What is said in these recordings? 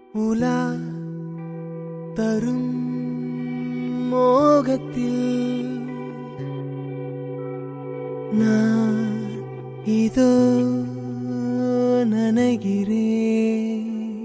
உலா தரும் மோகத்தில் நான் இதோ நனைகிறேன்.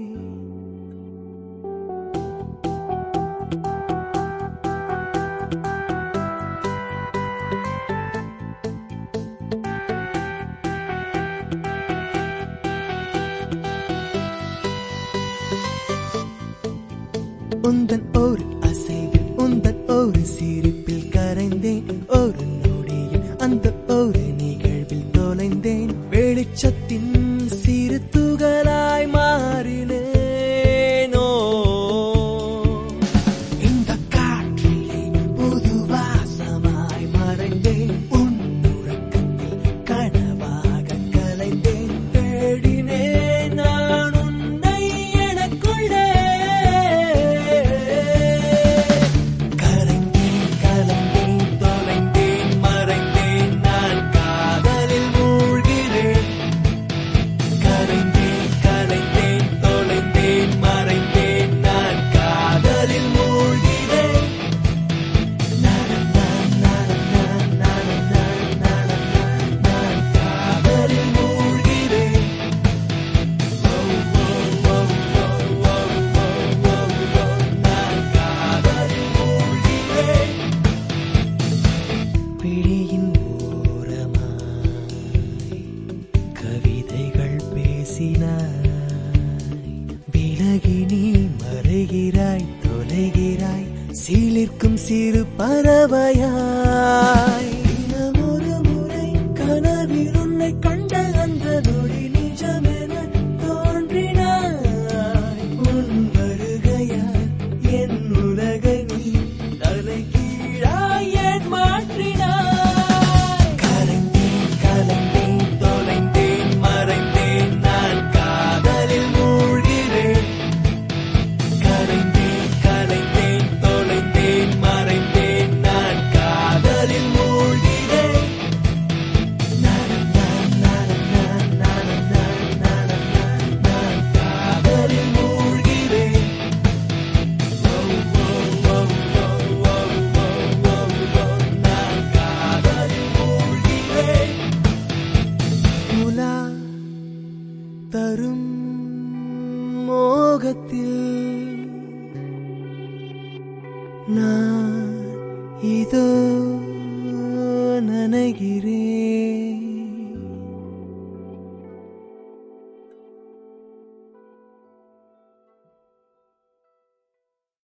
உந்தன் ஒரு அசைவில் உந்தன் ஒரு சிரிப்பில் கரைந்தேன். ஒரு நொடியில் அந்த ஒரு நிகழ்வில் தொலைந்தேன். வெளிச்சத்தின் சிறு துகளாய் மாறினேனோ. இந்த காற்றிலே புது வாசமாய் மறைந்தேன். உன் உறக்கத்தில் கனவாக கலைந்தேன். தேடினேன் நான் உன்னை எனக்குள்ளே. விலகி நீ மறைகிறாய் தொலைகிறாய். சீலிர்க்கும் சிறு பறவையாய். ஒரு முறை கனவில் உன்னை கண்ட அந்த நொடி நிஜமென தோன்றினாய். உன் வருகையால் என் உலகை நீ தலை கீழாய் ஏன் மாற்றினாய். கலைந்தேன் கலைந்தேன் தொலைந்தேன் மறைந்தேன். நான் காதலில் மூழ்கிறேன். கலைந்தேன் கலைந்தேன் தொலைந்தேன் மறைந்தேன். நான் காதலில் மூழ்கிறேன். நான் காதலில் மூழ்கிறேன். நான் காதலில் மூழ்கிறேன். உலா தரும் மோகத்தில் நான் இதோ நனைகிறேன்.